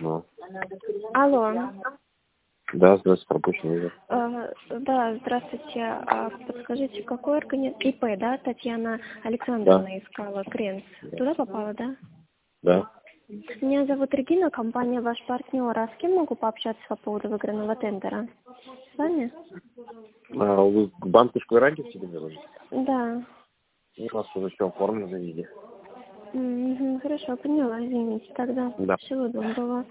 Ну. Алло. Да, здравствуйте, пропущен вызов. Да, здравствуйте. Подскажите, какой ИП, да, Татьяна Александровна искала Кренц? Туда попала, да? Да. Меня зовут Регина, компания «Ваш партнер». А с кем могу пообщаться по поводу выигранного тендера? С вами? Вы к банковской ранге в себе говорите? Да. У нас уже все оформлено везде. Хорошо, поняла, извините тогда. Да. Всего доброго.